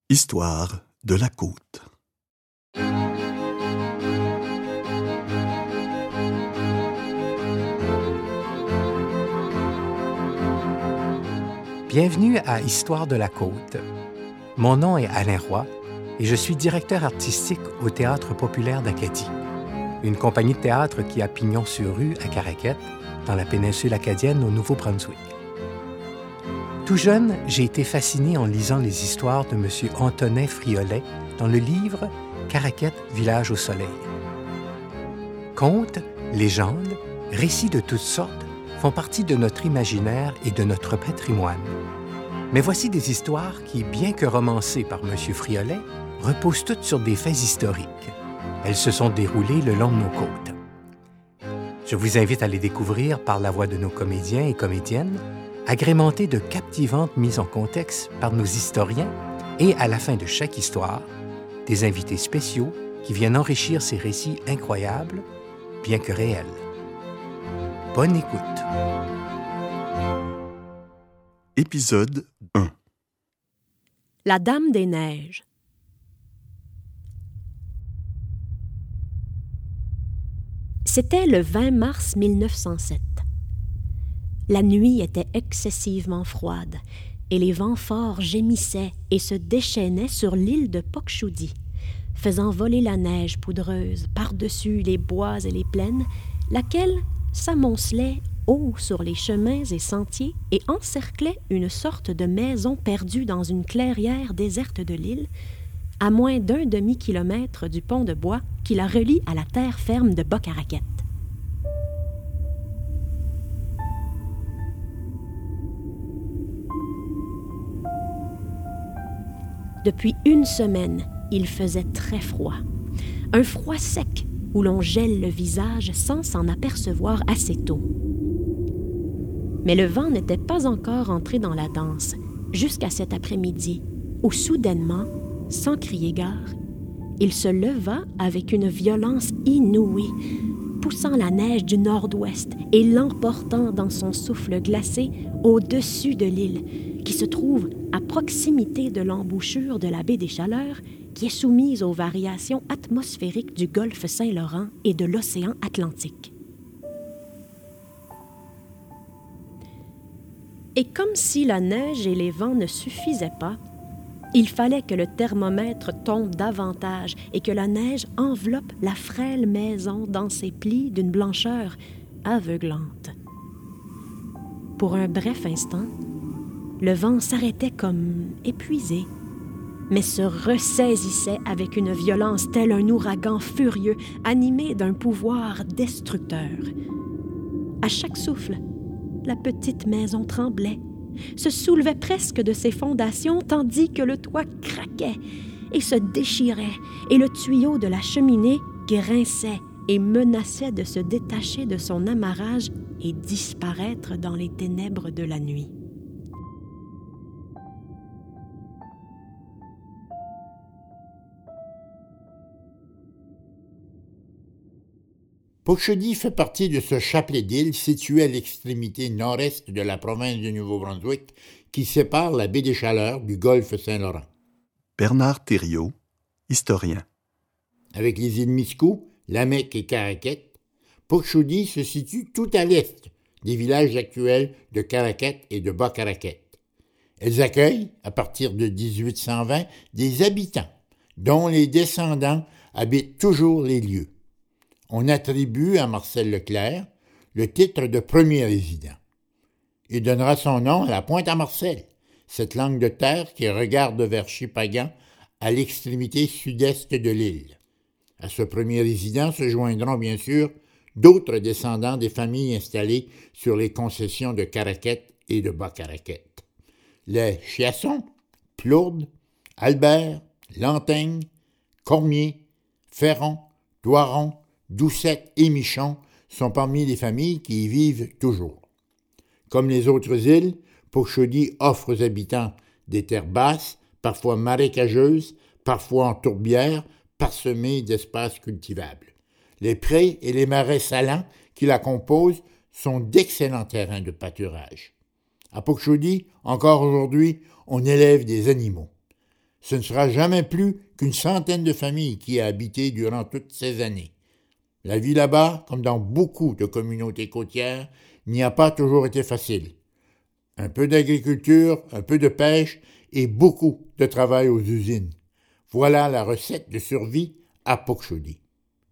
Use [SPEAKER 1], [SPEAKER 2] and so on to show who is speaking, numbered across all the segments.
[SPEAKER 1] Histoire de la côte.
[SPEAKER 2] Bienvenue à Histoire de la côte. Mon nom est Alain Roy et je suis directeur artistique au Théâtre populaire d'Acadie, une compagnie de théâtre qui a pignon sur rue à Caraquet, dans la péninsule acadienne au Nouveau-Brunswick. Tout jeune, j'ai été fasciné en lisant les histoires de M. Antonin Friolet dans le livre « Caraquet, village au soleil ». Contes, légendes, récits de toutes sortes font partie de notre imaginaire et de notre patrimoine. Mais voici des histoires qui, bien que romancées par M. Friolet, reposent toutes sur des faits historiques. Elles se sont déroulées le long de nos côtes. Je vous invite à les découvrir par la voix de nos comédiens et comédiennes, agrémentées de captivantes mises en contexte par nos historiens et, à la fin de chaque histoire, des invités spéciaux qui viennent enrichir ces récits incroyables, bien que réels. Bonne écoute.
[SPEAKER 1] Épisode 1.
[SPEAKER 3] La Dame des Neiges. C'était le 20 mars 1907. La nuit était excessivement froide et les vents forts gémissaient et se déchaînaient sur l'île de Pokchudi, faisant voler la neige poudreuse par-dessus les bois et les plaines, laquelle s'amoncelait haut sur les chemins et sentiers et encerclait une sorte de maison perdue dans une clairière déserte de l'île, à moins d'un demi-kilomètre du pont de bois qui la relie à la terre ferme de Bas-Caraquet. Depuis une semaine, il faisait très froid. Un froid sec où l'on gèle le visage sans s'en apercevoir assez tôt. Mais le vent n'était pas encore entré dans la danse jusqu'à cet après-midi où soudainement, sans crier gare, il se leva avec une violence inouïe, poussant la neige du nord-ouest et l'emportant dans son souffle glacé au-dessus de l'île, qui se trouve à proximité de l'embouchure de la baie des Chaleurs, qui est soumise aux variations atmosphériques du golfe Saint-Laurent et de l'océan Atlantique. Et comme si la neige et les vents ne suffisaient pas, il fallait que le thermomètre tombe davantage et que la neige enveloppe la frêle maison dans ses plis d'une blancheur aveuglante. Pour un bref instant, le vent s'arrêtait comme épuisé, mais se ressaisissait avec une violence telle un ouragan furieux, animé d'un pouvoir destructeur. À chaque souffle, la petite maison tremblait, se soulevait presque de ses fondations, tandis que le toit craquait et se déchirait, et le tuyau de la cheminée grinçait et menaçait de se détacher de son amarrage et disparaître dans les ténèbres de la nuit.
[SPEAKER 4] Pokchudi fait partie de ce chapelet d'îles situé à l'extrémité nord-est de la province du Nouveau-Brunswick qui sépare la baie des Chaleurs du golfe Saint-Laurent.
[SPEAKER 1] Bernard Thériault, historien.
[SPEAKER 4] Avec les îles Miscou, Lamec et Caraquet, Pokchudi se situe tout à l'est des villages actuels de Caraquet et de Bas-Caraquet. Elles accueillent, à partir de 1820, des habitants, dont les descendants habitent toujours les lieux. On attribue à Marcel Leclerc le titre de premier résident. Il donnera son nom à la Pointe-à-Marcel, cette langue de terre qui regarde vers Shippagan à l'extrémité sud-est de l'île. À ce premier résident se joindront bien sûr d'autres descendants des familles installées sur les concessions de Caraquet et de Bas-Caraquet. Les Chiasson, Plourde, Albert, Lantaigne, Cormier, Ferron, Doiron, Doucette et Michon sont parmi les familles qui y vivent toujours. Comme les autres îles, Pokchudi offre aux habitants des terres basses, parfois marécageuses, parfois en tourbières, parsemées d'espaces cultivables. Les prés et les marais salants qui la composent sont d'excellents terrains de pâturage. À Pokchudi, encore aujourd'hui, on élève des animaux. Ce ne sera jamais plus qu'une centaine de familles qui y a habité durant toutes ces années. La vie là-bas, comme dans beaucoup de communautés côtières, n'y a pas toujours été facile. Un peu d'agriculture, un peu de pêche et beaucoup de travail aux usines. Voilà la recette de survie à Pok-Chudi.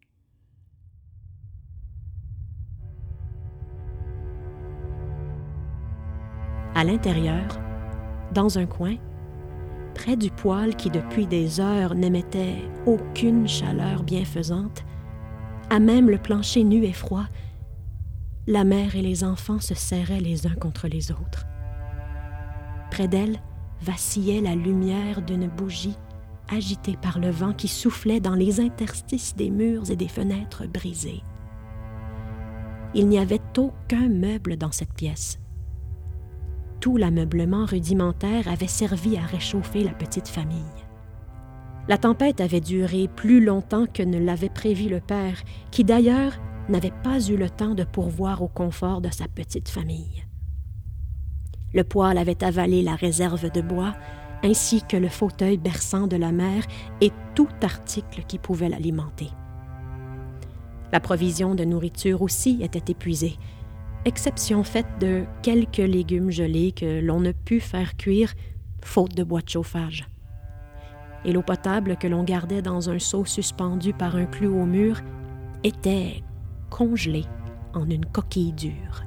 [SPEAKER 3] À l'intérieur, dans un coin, près du poêle qui depuis des heures n'émettait aucune chaleur bienfaisante, à même le plancher nu et froid, la mère et les enfants se serraient les uns contre les autres. Près d'elle vacillait la lumière d'une bougie agitée par le vent qui soufflait dans les interstices des murs et des fenêtres brisées. Il n'y avait aucun meuble dans cette pièce. Tout l'ameublement rudimentaire avait servi à réchauffer la petite famille. La tempête avait duré plus longtemps que ne l'avait prévu le père, qui d'ailleurs n'avait pas eu le temps de pourvoir au confort de sa petite famille. Le poêle avait avalé la réserve de bois, ainsi que le fauteuil berçant de la mère et tout article qui pouvait l'alimenter. La provision de nourriture aussi était épuisée, exception faite de quelques légumes gelés que l'on ne put faire cuire, faute de bois de chauffage. Et l'eau potable que l'on gardait dans un seau suspendu par un clou au mur était congelée en une coquille dure.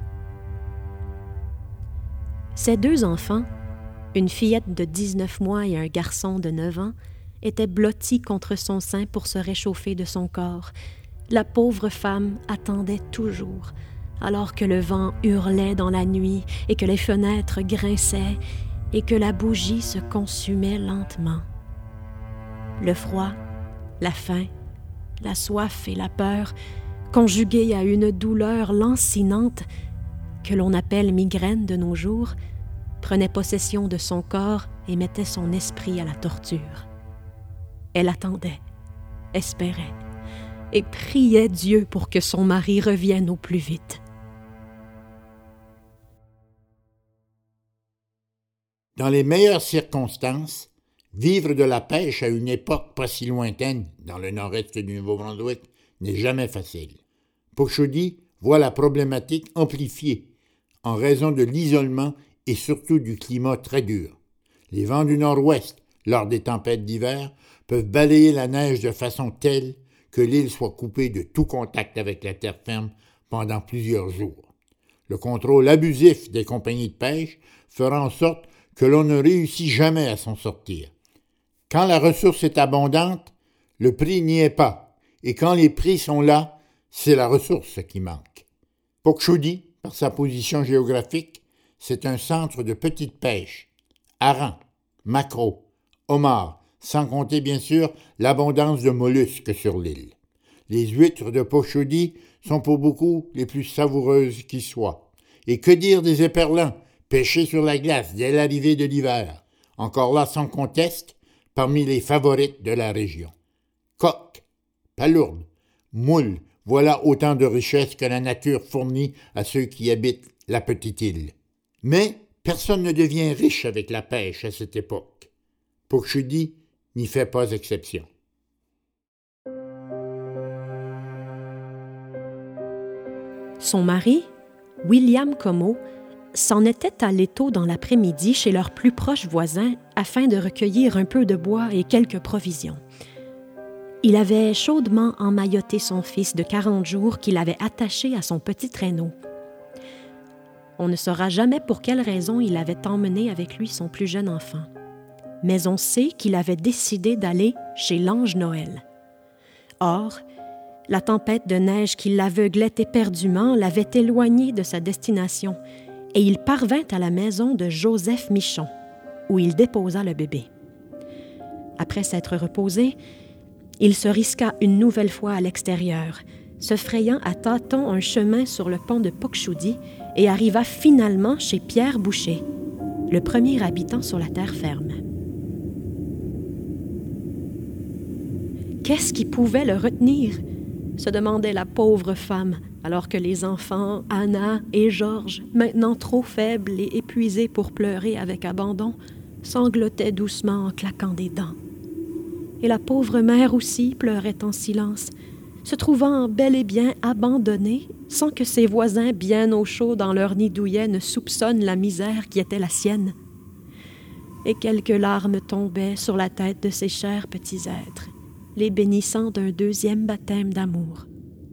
[SPEAKER 3] Ces deux enfants, une fillette de 19 mois et un garçon de 9 ans, étaient blottis contre son sein pour se réchauffer de son corps. La pauvre femme attendait toujours, alors que le vent hurlait dans la nuit et que les fenêtres grinçaient et que la bougie se consumait lentement. Le froid, la faim, la soif et la peur, conjugués à une douleur lancinante que l'on appelle migraine de nos jours, prenaient possession de son corps et mettaient son esprit à la torture. Elle attendait, espérait et priait Dieu pour que son mari revienne au plus vite.
[SPEAKER 4] Dans les meilleures circonstances, vivre de la pêche à une époque pas si lointaine, dans le nord-est du Nouveau-Brunswick, n'est jamais facile. Pok-Chudi voit la problématique amplifiée en raison de l'isolement et surtout du climat très dur. Les vents du nord-ouest, lors des tempêtes d'hiver, peuvent balayer la neige de façon telle que l'île soit coupée de tout contact avec la terre ferme pendant plusieurs jours. Le contrôle abusif des compagnies de pêche fera en sorte que l'on ne réussit jamais à s'en sortir. Quand la ressource est abondante, le prix n'y est pas, et quand les prix sont là, c'est la ressource qui manque. Pok-Chudi, par sa position géographique, c'est un centre de petite pêche, harengs, maquereaux, homards, sans compter bien sûr l'abondance de mollusques sur l'île. Les huîtres de Pok-Chudi sont pour beaucoup les plus savoureuses qui soient. Et que dire des éperlans, pêchés sur la glace dès l'arrivée de l'hiver, encore là sans conteste, parmi les favorites de la région. Coques, palourdes, moules, voilà autant de richesses que la nature fournit à ceux qui habitent la petite île. Mais personne ne devient riche avec la pêche à cette époque. Pok-Chudi n'y fait pas exception.
[SPEAKER 3] Son mari, William Comeau, s'en était allé tôt dans l'après-midi chez leurs plus proches voisins afin de recueillir un peu de bois et quelques provisions. Il avait chaudement emmailloté son fils de 40 jours qu'il avait attaché à son petit traîneau. On ne saura jamais pour quelle raison il avait emmené avec lui son plus jeune enfant. Mais on sait qu'il avait décidé d'aller chez l'Ange Noël. Or, la tempête de neige qui l'aveuglait éperdument l'avait éloigné de sa destination et il parvint à la maison de Joseph Michon, où il déposa le bébé. Après s'être reposé, il se risqua une nouvelle fois à l'extérieur, se frayant à tâtons un chemin sur le pont de Pok-Chudi et arriva finalement chez Pierre Boucher, le premier habitant sur la terre ferme. Qu'est-ce qui pouvait le retenir? Se demandait la pauvre femme, alors que les enfants, Anna et Georges, maintenant trop faibles et épuisés pour pleurer avec abandon, sanglotait doucement en claquant des dents. Et la pauvre mère aussi pleurait en silence, se trouvant bel et bien abandonnée, sans que ses voisins bien au chaud dans leur nid douillet ne soupçonnent la misère qui était la sienne. Et quelques larmes tombaient sur la tête de ces chers petits êtres, les bénissant d'un deuxième baptême d'amour.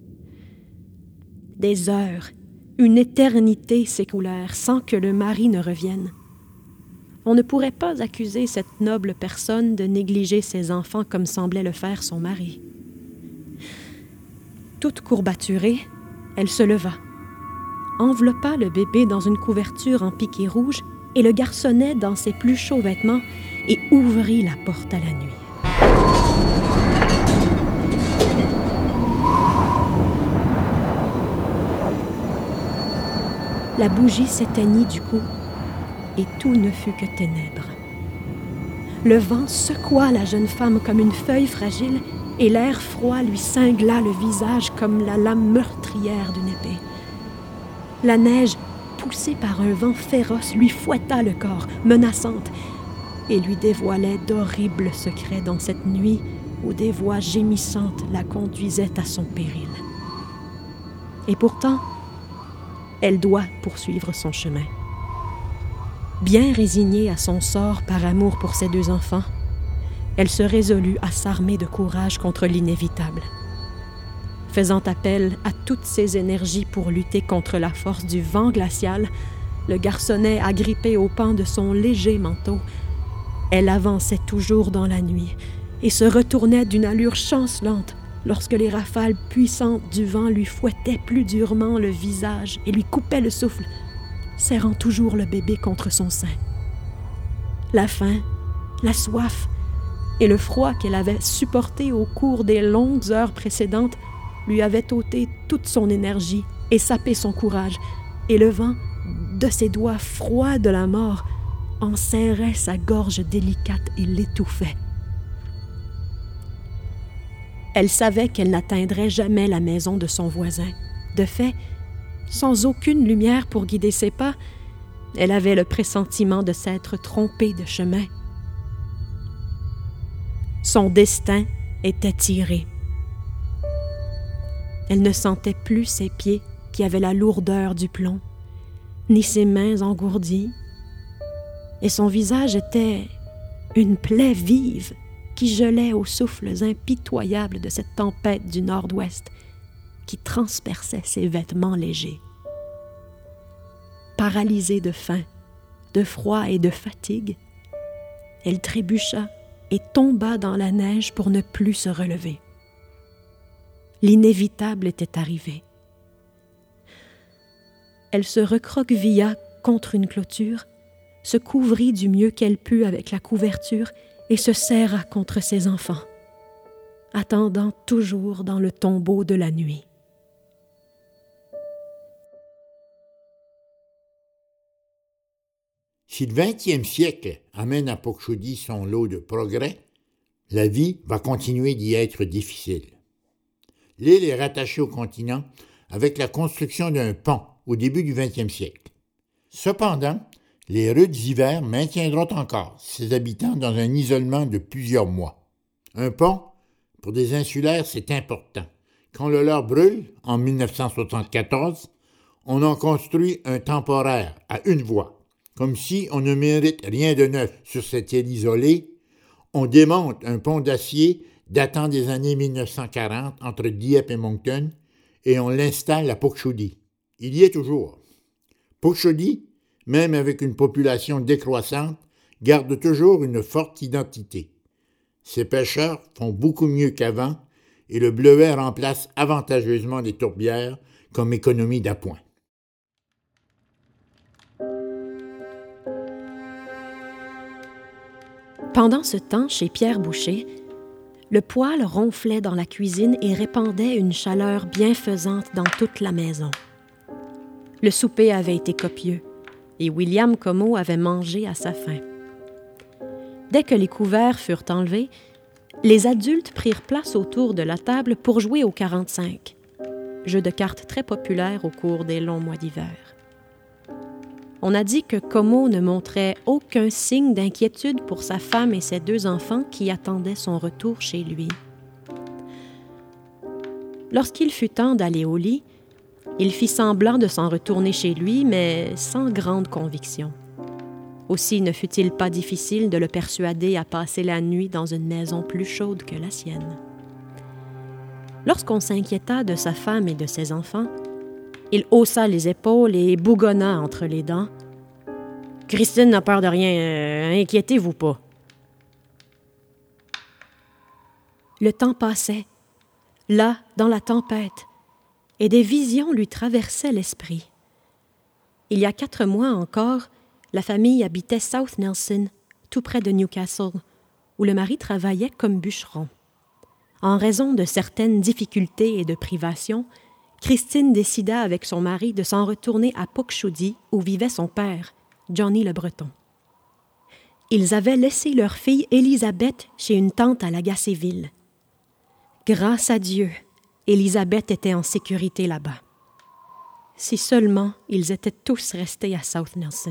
[SPEAKER 3] Des heures, une éternité s'écoulèrent sans que le mari ne revienne. On ne pourrait pas accuser cette noble personne de négliger ses enfants comme semblait le faire son mari. Toute courbaturée, elle se leva, enveloppa le bébé dans une couverture en piqué rouge et le garçonnait dans ses plus chauds vêtements et ouvrit la porte à la nuit. La bougie s'éteignit du coup et tout ne fut que ténèbres. Le vent secoua la jeune femme comme une feuille fragile et l'air froid lui cingla le visage comme la lame meurtrière d'une épée. La neige, poussée par un vent féroce, lui fouetta le corps, menaçante, et lui dévoilait d'horribles secrets dans cette nuit où des voix gémissantes la conduisaient à son péril. Et pourtant, elle doit poursuivre son chemin. Bien résignée à son sort par amour pour ses 2 enfants, elle se résolut à s'armer de courage contre l'inévitable. Faisant appel à toutes ses énergies pour lutter contre la force du vent glacial, le garçonnet agrippé au pan de son léger manteau, elle avançait toujours dans la nuit et se retournait d'une allure chancelante lorsque les rafales puissantes du vent lui fouettaient plus durement le visage et lui coupaient le souffle, serrant toujours le bébé contre son sein. La faim, la soif et le froid qu'elle avait supporté au cours des longues heures précédentes lui avaient ôté toute son énergie et sapé son courage, et le vent, de ses doigts froids de la mort, enserrait sa gorge délicate et l'étouffait. Elle savait qu'elle n'atteindrait jamais la maison de son voisin. De fait, sans aucune lumière pour guider ses pas, elle avait le pressentiment de s'être trompée de chemin. Son destin était tiré. Elle ne sentait plus ses pieds qui avaient la lourdeur du plomb, ni ses mains engourdies, et son visage était une plaie vive qui gelait aux souffles impitoyables de cette tempête du nord-ouest qui transperçait ses vêtements légers. Paralysée de faim, de froid et de fatigue, elle trébucha et tomba dans la neige pour ne plus se relever. L'inévitable était arrivé. Elle se recroquevilla contre une clôture, se couvrit du mieux qu'elle put avec la couverture et se serra contre ses enfants, attendant toujours dans le tombeau de la nuit.
[SPEAKER 4] Si le 20e siècle amène à Pokchudi son lot de progrès, la vie va continuer d'y être difficile. L'île est rattachée au continent avec la construction d'un pont au début du 20e siècle. Cependant, les rudes hivers maintiendront encore ses habitants dans un isolement de plusieurs mois. Un pont, pour des insulaires, c'est important. Quand le leur brûle, en 1974, on en construit un temporaire à une voie. Comme si on ne mérite rien de neuf sur cette île isolée, on démonte un pont d'acier datant des années 1940 entre Dieppe et Moncton et on l'installe à Pokchudi. Il y est toujours. Pokchudi, même avec une population décroissante, garde toujours une forte identité. Ses pêcheurs font beaucoup mieux qu'avant et le bleuet remplace avantageusement les tourbières comme économie d'appoint.
[SPEAKER 3] Pendant ce temps, chez Pierre Boucher, le poêle ronflait dans la cuisine et répandait une chaleur bienfaisante dans toute la maison. Le souper avait été copieux et William Comeau avait mangé à sa faim. Dès que les couverts furent enlevés, les adultes prirent place autour de la table pour jouer au 45, jeu de cartes très populaire au cours des longs mois d'hiver. On a dit que Como ne montrait aucun signe d'inquiétude pour sa femme et ses 2 enfants qui attendaient son retour chez lui. Lorsqu'il fut temps d'aller au lit, il fit semblant de s'en retourner chez lui, mais sans grande conviction. Aussi ne fut-il pas difficile de le persuader à passer la nuit dans une maison plus chaude que la sienne. Lorsqu'on s'inquiéta de sa femme et de ses enfants, il haussa les épaules et bougonna entre les dents. « Christine n'a peur de rien, inquiétez-vous pas. » Le temps passait, là, dans la tempête, et des visions lui traversaient l'esprit. Il y a 4 mois encore, la famille habitait South Nelson, tout près de Newcastle, où le mari travaillait comme bûcheron. En raison de certaines difficultés et de privations, Christine décida avec son mari de s'en retourner à Pokshudi, où vivait son père, Johnny le Breton. Ils avaient laissé leur fille Élisabeth chez une tante à Lagacéville. Grâce à Dieu, Élisabeth était en sécurité là-bas. Si seulement ils étaient tous restés à South Nelson.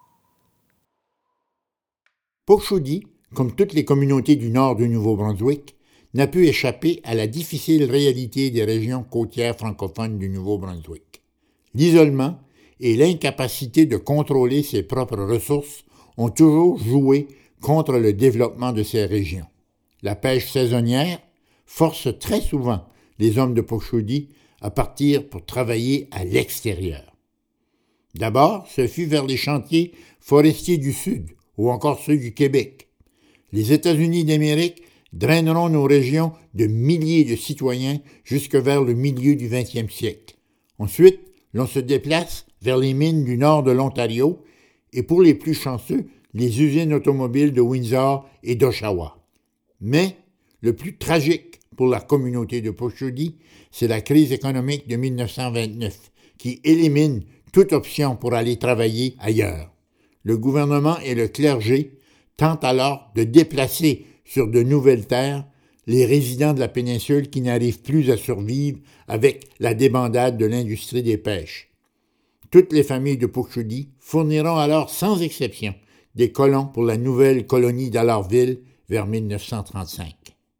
[SPEAKER 4] Pokshudi, comme toutes les communautés du nord du Nouveau-Brunswick, n'a pu échapper à la difficile réalité des régions côtières francophones du Nouveau-Brunswick. L'isolement et l'incapacité de contrôler ses propres ressources ont toujours joué contre le développement de ces régions. La pêche saisonnière force très souvent les hommes de Pokshudi à partir pour travailler à l'extérieur. D'abord, ce fut vers les chantiers forestiers du Sud ou encore ceux du Québec. Les États-Unis d'Amérique draineront nos régions de milliers de citoyens jusque vers le milieu du 20e siècle. Ensuite, l'on se déplace vers les mines du nord de l'Ontario et pour les plus chanceux, les usines automobiles de Windsor et d'Oshawa. Mais le plus tragique pour la communauté de Pokshudi, c'est la crise économique de 1929 qui élimine toute option pour aller travailler ailleurs. Le gouvernement et le clergé tentent alors de déplacer sur de nouvelles terres les résidents de la péninsule qui n'arrivent plus à survivre avec la débandade de l'industrie des pêches. Toutes les familles de Pokshudi fourniront alors sans exception des colons pour la nouvelle colonie d'Alorville vers 1935.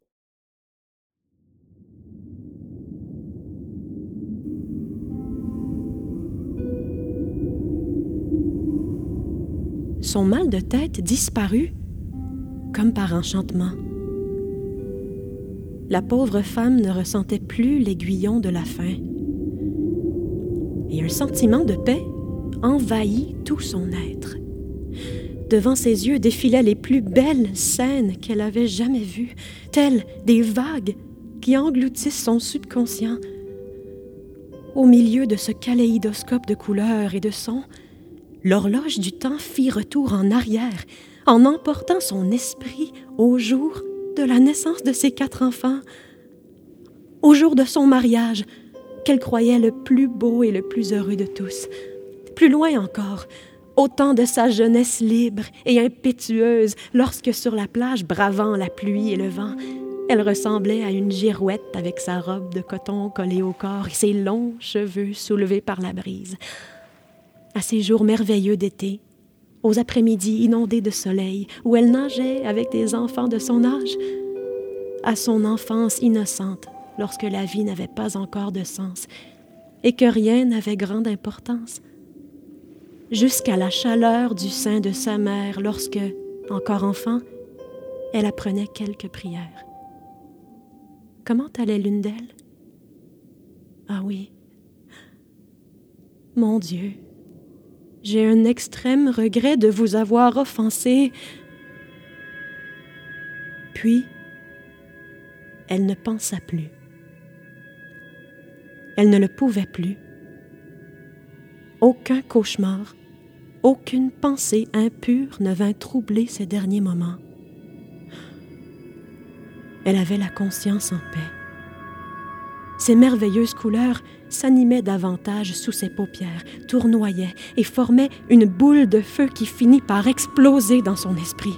[SPEAKER 3] Son mal de tête disparut comme par enchantement. La pauvre femme ne ressentait plus l'aiguillon de la faim. Et un sentiment de paix envahit tout son être. Devant ses yeux défilaient les plus belles scènes qu'elle avait jamais vues, telles des vagues qui engloutissent son subconscient. Au milieu de ce kaléidoscope de couleurs et de sons, l'horloge du temps fit retour en arrière, en emportant son esprit au jour de la naissance de ses 4 enfants, au jour de son mariage, qu'elle croyait le plus beau et le plus heureux de tous. Plus loin encore, au temps de sa jeunesse libre et impétueuse, lorsque sur la plage, bravant la pluie et le vent, elle ressemblait à une girouette avec sa robe de coton collée au corps et ses longs cheveux soulevés par la brise. À ces jours merveilleux d'été, aux après-midi inondés de soleil, où elle nageait avec des enfants de son âge, à son enfance innocente, lorsque la vie n'avait pas encore de sens et que rien n'avait grande importance, jusqu'à la chaleur du sein de sa mère lorsque, encore enfant, elle apprenait quelques prières. Comment allait l'une d'elles? Ah oui. Mon Dieu, j'ai un extrême regret de vous avoir offensé. Puis, elle ne pensa plus. Elle ne le pouvait plus. Aucun cauchemar, aucune pensée impure ne vint troubler ces derniers moments. Elle avait la conscience en paix. Ces merveilleuses couleurs s'animaient davantage sous ses paupières, tournoyaient et formaient une boule de feu qui finit par exploser dans son esprit.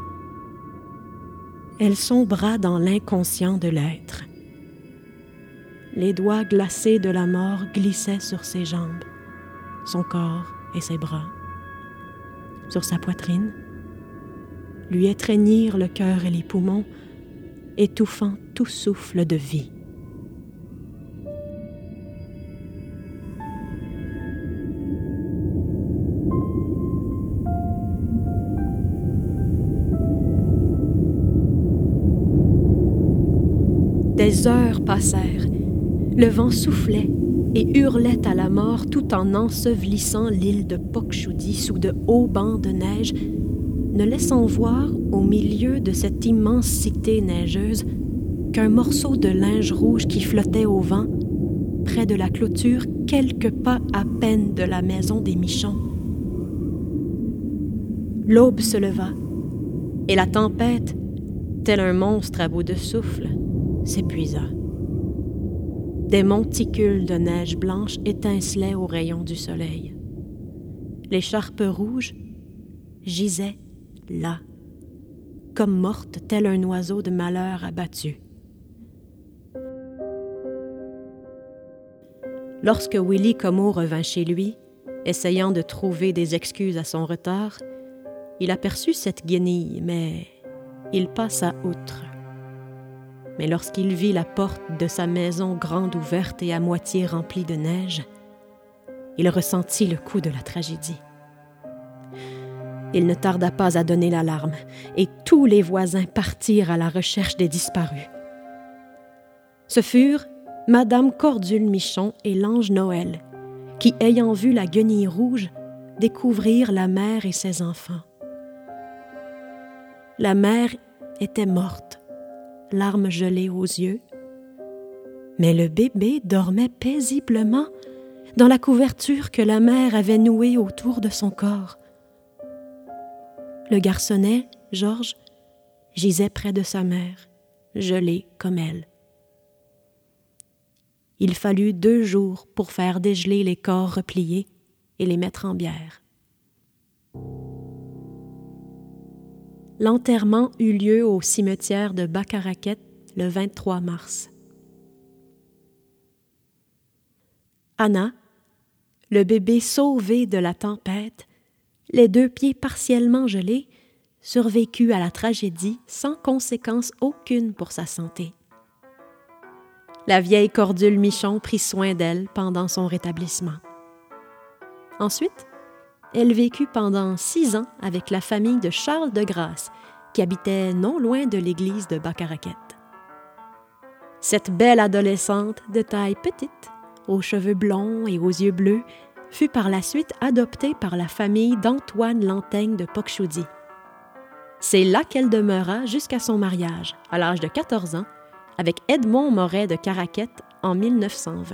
[SPEAKER 3] Elle sombra dans l'inconscient de l'être. Les doigts glacés de la mort glissaient sur ses jambes, son corps et ses bras. sur sa poitrine, lui étreignirent le cœur et les poumons, étouffant tout souffle de vie. Des heures passèrent. Le vent soufflait et hurlait à la mort tout en ensevelissant l'île de Pokchudi sous de hauts bancs de neige, ne laissant voir, au milieu de cette immensité neigeuse, qu'un morceau de linge rouge qui flottait au vent, près de la clôture, quelques pas à peine de la maison des Michons. L'aube se leva, et la tempête, tel un monstre à bout de souffle, s'épuisa. Des monticules de neige blanche étincelaient aux rayons du soleil. L'écharpe rouge gisait là, comme morte tel un oiseau de malheur abattu. Lorsque Willy Comeau revint chez lui, essayant de trouver des excuses à son retard, il aperçut cette guenille, mais il passa outre. Mais lorsqu'il vit la porte de sa maison grande ouverte et à moitié remplie de neige, il ressentit le coup de la tragédie. Il ne tarda pas à donner l'alarme, et tous les voisins partirent à la recherche des disparus. Ce furent Madame Cordule Michon et l'ange Noël, qui, ayant vu la guenille rouge, découvrirent la mère et ses enfants. La mère était morte, larmes gelées aux yeux, mais le bébé dormait paisiblement dans la couverture que la mère avait nouée autour de son corps. Le garçonnet, Georges, gisait près de sa mère, gelé comme elle. Il fallut 2 jours pour faire dégeler les corps repliés et les mettre en bière. L'enterrement eut lieu au cimetière de Bas-Caraquet le 23 mars. Anna, le bébé sauvé de la tempête, les 2 pieds partiellement gelés, survécut à la tragédie sans conséquence aucune pour sa santé. La vieille Cordule Michon prit soin d'elle pendant son rétablissement. Ensuite, elle vécut pendant 6 ans avec la famille de Charles de Grasse, qui habitait non loin de l'église de Bas-Caraquet. Cette belle adolescente de taille petite, aux cheveux blonds et aux yeux bleus, fut par la suite adoptée par la famille d'Antoine Lantaigne de Pokchudi. C'est là qu'elle demeura jusqu'à son mariage, à l'âge de 14 ans, avec Edmond Moret de Caraquet en 1920.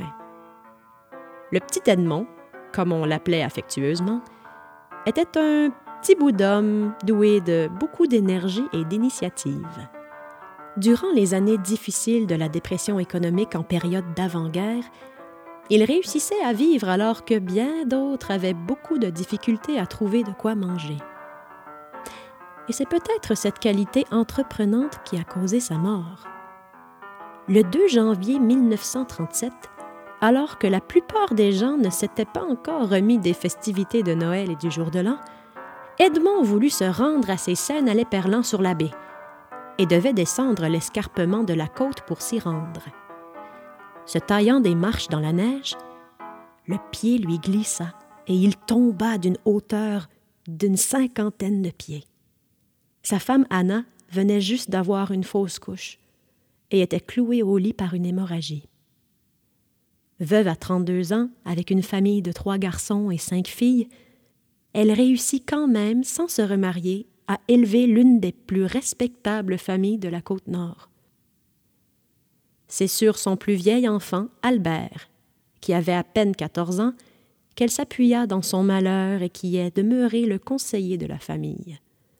[SPEAKER 3] Le petit Edmond, comme on l'appelait affectueusement, était un petit bout d'homme doué de beaucoup d'énergie et d'initiative. Durant les années difficiles de la dépression économique en période d'avant-guerre, il réussissait à vivre alors que bien d'autres avaient beaucoup de difficultés à trouver de quoi manger. Et c'est peut-être cette qualité entreprenante qui a causé sa mort. Le 2 janvier 1937, alors que la plupart des gens ne s'étaient pas encore remis des festivités de Noël et du jour de l'an, Edmond voulut se rendre à ses scènes à l'éperlan sur la baie et devait descendre l'escarpement de la côte pour s'y rendre. Se taillant des marches dans la neige, le pied lui glissa et il tomba d'une hauteur d'une 50aine de pieds. Sa femme Anna venait juste d'avoir une fausse couche et était clouée au lit par une hémorragie. Veuve à 32 ans, avec une famille de 3 garçons et 5 filles, elle réussit quand même, sans se remarier, à élever l'une des plus respectables familles de la Côte-Nord. C'est sur son plus vieil enfant, Albert, qui avait à peine 14 ans, qu'elle s'appuya dans son malheur et qui est demeuré le conseiller de la famille.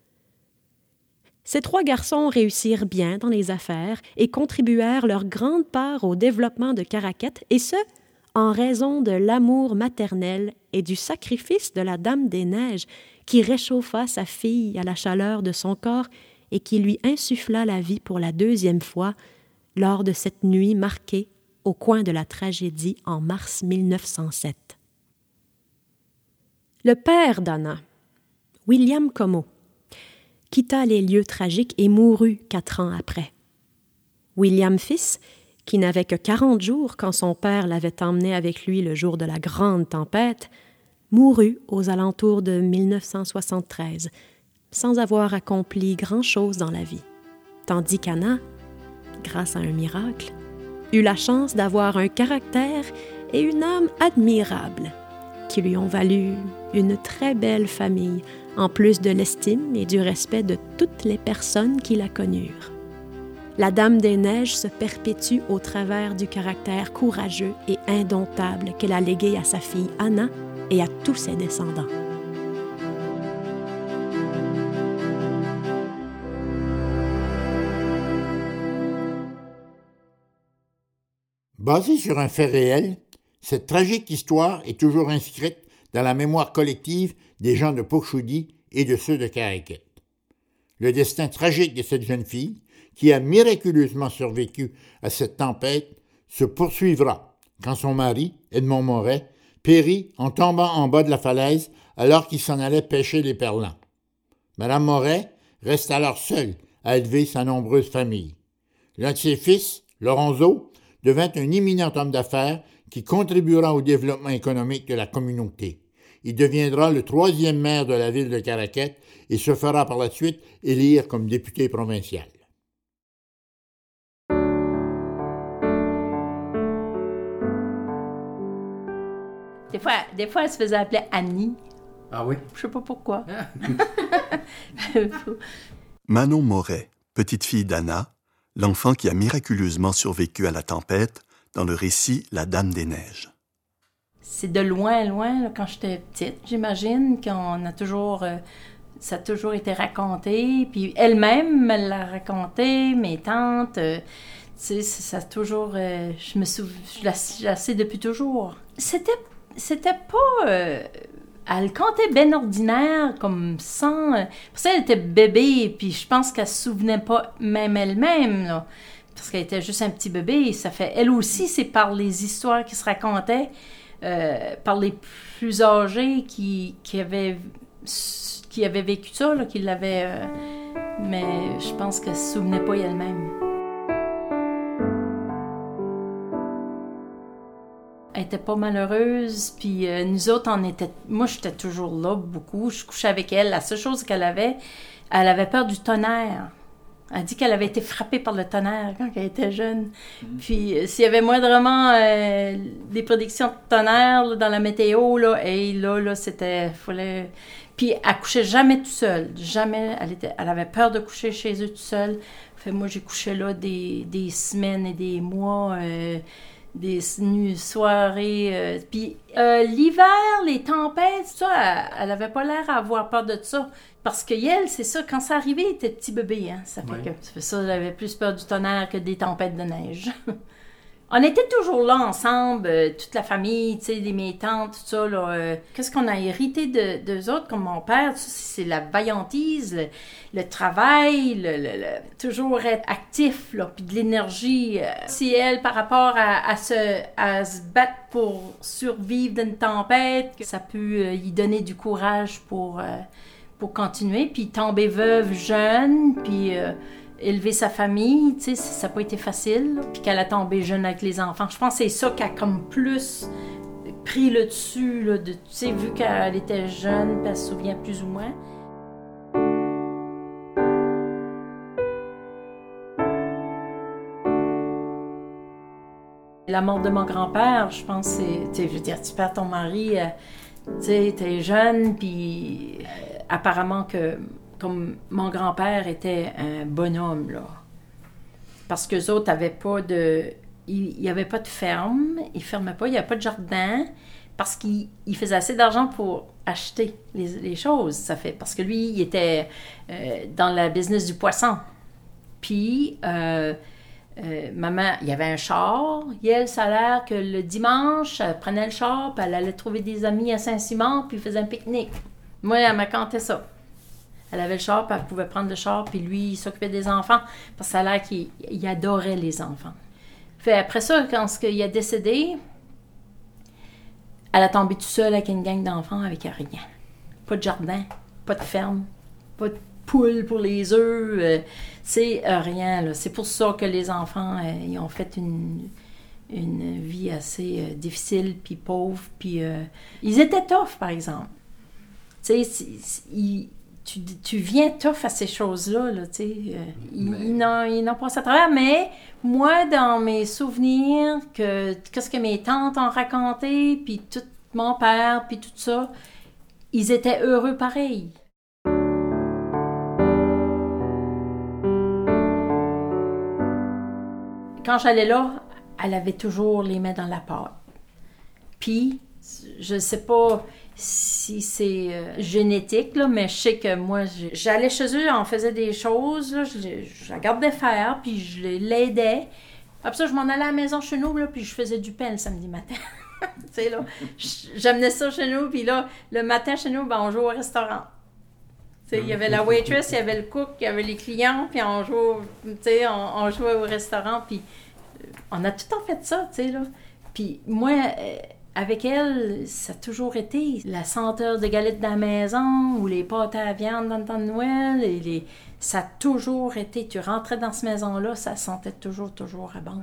[SPEAKER 3] Ces 3 garçons réussirent bien dans les affaires et contribuèrent leur grande part au développement de Caraquet, et ce, en raison de l'amour maternel et du sacrifice de la Dame des Neiges qui réchauffa sa fille à la chaleur de son corps et qui lui insuffla la vie pour la 2e fois lors de cette nuit marquée au coin de la tragédie en mars 1907. Le père d'Anna, William Comeau, quitta les lieux tragiques et mourut 4 ans après. William fils, qui n'avait que 40 jours quand son père l'avait emmené avec lui le jour de la grande tempête, mourut aux alentours de 1973, sans avoir accompli grand-chose dans la vie, tandis qu'Anna, grâce à un miracle, eut la chance d'avoir un caractère et une âme admirables, qui lui ont valu une très belle famille, en plus de l'estime et du respect de toutes les personnes qui la connurent. La Dame des Neiges se perpétue au travers du caractère courageux et indomptable qu'elle a légué à sa fille Anna et à tous ses descendants.
[SPEAKER 4] Basée sur un fait réel, cette tragique histoire est toujours inscrite dans la mémoire collective des gens de Pokchudi et de ceux de Caraquet. Le destin tragique de cette jeune fille, qui a miraculeusement survécu à cette tempête, se poursuivra quand son mari, Edmond Moret, périt en tombant en bas de la falaise alors qu'il s'en allait pêcher les perlans. Madame Moret reste alors seule à élever sa nombreuse famille. L'un de ses fils, Lorenzo, devint un éminent homme d'affaires qui contribuera au développement économique de la communauté. Il deviendra le 3e maire de la ville de Caraquet et se fera par la suite élire comme député provincial.
[SPEAKER 5] Des fois, elle se faisait appeler Annie.
[SPEAKER 2] Ah oui?
[SPEAKER 5] Je sais pas pourquoi.
[SPEAKER 1] Manon Moret, petite fille d'Anna, l'enfant qui a miraculeusement survécu à la tempête dans le récit La Dame des Neiges.
[SPEAKER 5] C'est de loin, là, quand j'étais petite, j'imagine, qu'on a toujours... ça a toujours été raconté, puis elle-même me l'a raconté, mes tantes, tu sais, ça a toujours... je la sais depuis toujours. C'était pas... elle comptait bien ordinaire, comme sans... parce qu'elle était bébé, puis je pense qu'elle se souvenait pas même elle-même, là, parce qu'elle était juste un petit bébé. Ça fait... Elle aussi, c'est par les histoires qui se racontaient, par les plus âgés qui avaient vécu ça, là, qui l'avaient... mais je pense qu'elle se souvenait pas elle-même. Elle était pas malheureuse, puis nous autres, moi, j'étais toujours là, beaucoup. Je couchais avec elle. La seule chose qu'elle avait peur du tonnerre. Elle dit qu'elle avait été frappée par le tonnerre quand elle était jeune. Puis s'il y avait moindrement des prédictions de tonnerre là, dans la météo, là, et là, c'était... Puis elle couchait jamais toute seule. Jamais. Elle avait peur de coucher chez eux toute seule. Fait, moi, j'ai couché là des semaines et des mois... des soirées. Puis l'hiver, les tempêtes, tout ça, elle avait pas l'air à avoir peur de ça. Parce que elle, c'est ça, quand ça arrivait, elle était petit bébé. Hein, ça fait ça, elle avait plus peur du tonnerre que des tempêtes de neige. On était toujours là ensemble, toute la famille, tu sais, mes tantes, tout ça. Là, qu'est-ce qu'on a hérité d'eux autres, comme mon père? C'est la vaillantise, le travail, toujours être actif, là, puis de l'énergie. Si elle, par rapport à se battre pour survivre d'une tempête, ça peut y donner du courage pour continuer, puis tomber veuve jeune, puis... élever sa famille, tu sais, ça n'a pas été facile, là, puis qu'elle a tombé jeune avec les enfants. Je pense que c'est ça qui a comme plus pris le dessus, là, tu sais, vu qu'elle était jeune, puis elle se souvient plus ou moins. La mort de mon grand-père, je pense, c'est, tu sais, je veux dire, tu perds ton mari, tu sais, t'es jeune, puis apparemment que comme mon grand-père était un bonhomme, là. Parce qu'eux autres n'avaient pas de... Il n'y avait pas de ferme, ils ne fermaient pas, il n'y avait pas de jardin, parce qu'il faisait assez d'argent pour acheter les choses, ça fait. Parce que lui, il était dans la business du poisson. Puis, maman, il y avait un char. Elle, ça a l'air que le dimanche, elle prenait le char, puis elle allait trouver des amis à Saint-Simon, puis ils faisaient un pique-nique. Moi, elle m'a conté ça. Elle avait le char, puis elle pouvait prendre le char, puis lui, il s'occupait des enfants, parce que ça a l'air qu'il adorait les enfants. Fait après ça, quand il a décédé, elle a tombé toute seule avec une gang d'enfants, avec rien. Pas de jardin. pas de ferme, pas de poule pour les œufs, c'est rien. Là. C'est pour ça que les enfants, ils ont fait une vie assez difficile, puis pauvre, puis ils étaient tough, par exemple. Tu sais, tu viens tough à ces choses-là, là, tu sais. Ils n'ont pas ça à travers, mais moi, dans mes souvenirs, qu'est-ce que mes tantes ont raconté, puis tout mon père, puis tout ça, ils étaient heureux pareil. Quand j'allais là, elle avait toujours les mains dans la pâte. Puis, je ne sais pas si c'est génétique, là, mais je sais que moi, j'allais chez eux, on faisait des choses, là, je la gardais faire, puis je l'aidais. Après ça, je m'en allais à la maison chez nous, là, puis je faisais du pain le samedi matin. Tu sais, là, j'amenais ça chez nous, puis là, le matin chez nous, ben, on jouait au restaurant. Tu sais, il y avait la waitress, il y avait le cook, il y avait les clients, puis on jouait au restaurant, puis on a tout le temps fait ça, tu sais, là. Puis moi, avec elle, ça a toujours été la senteur de galettes dans la maison, ou les pâtes à viande dans le temps de Noël, ça a toujours été, tu rentrais dans cette maison-là, ça sentait toujours bon.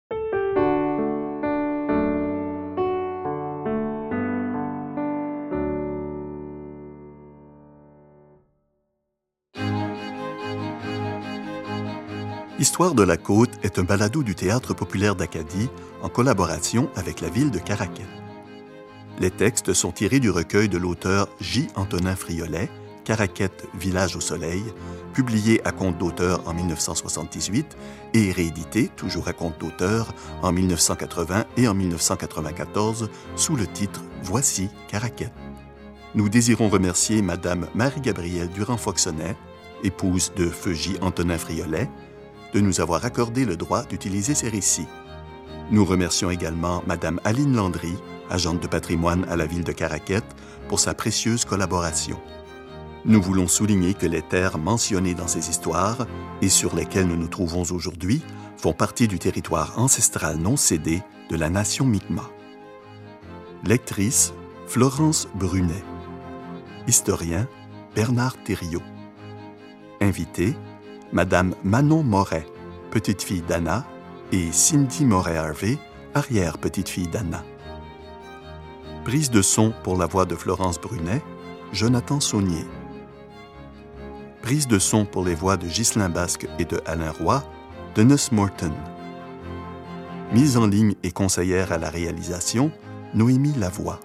[SPEAKER 1] Histoire de la Côte est un balado du Théâtre populaire d'Acadie en collaboration avec la ville de Caraquet. Les textes sont tirés du recueil de l'auteur J. Antonin Friolet, Caraquet, village au soleil, publié à compte d'auteur en 1978 et réédité, toujours à compte d'auteur, en 1980 et en 1994 sous le titre Voici Caraquet. Nous désirons remercier Madame Marie-Gabrielle Durand-Foxonnet, épouse de feu J. Antonin Friolet, de nous avoir accordé le droit d'utiliser ces récits. Nous remercions également Madame Aline Landry, agente de patrimoine à la ville de Caraquet, pour sa précieuse collaboration. Nous voulons souligner que les terres mentionnées dans ces histoires et sur lesquelles nous nous trouvons aujourd'hui font partie du territoire ancestral non cédé de la nation Mi'kmaq. Lectrice, Florence Brunet. Historien, Bernard Thériault. Invité, Madame Manon Moret, petite-fille d'Anna, et Cindy Moret-Harvey, arrière-petite-fille d'Anna. Prise de son pour la voix de Florence Brunet, Jonathan Saunier. Prise de son pour les voix de Ghislain Basque et de Alain Roy, Dennis Morton. Mise en ligne et conseillère à la réalisation, Noémie Lavoie.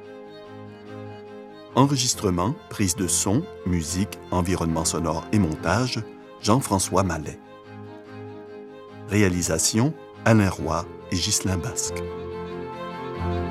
[SPEAKER 1] Enregistrement, prise de son, musique, environnement sonore et montage, Jean-François Mallet. Réalisation, Alain Roy et Ghislain Basque.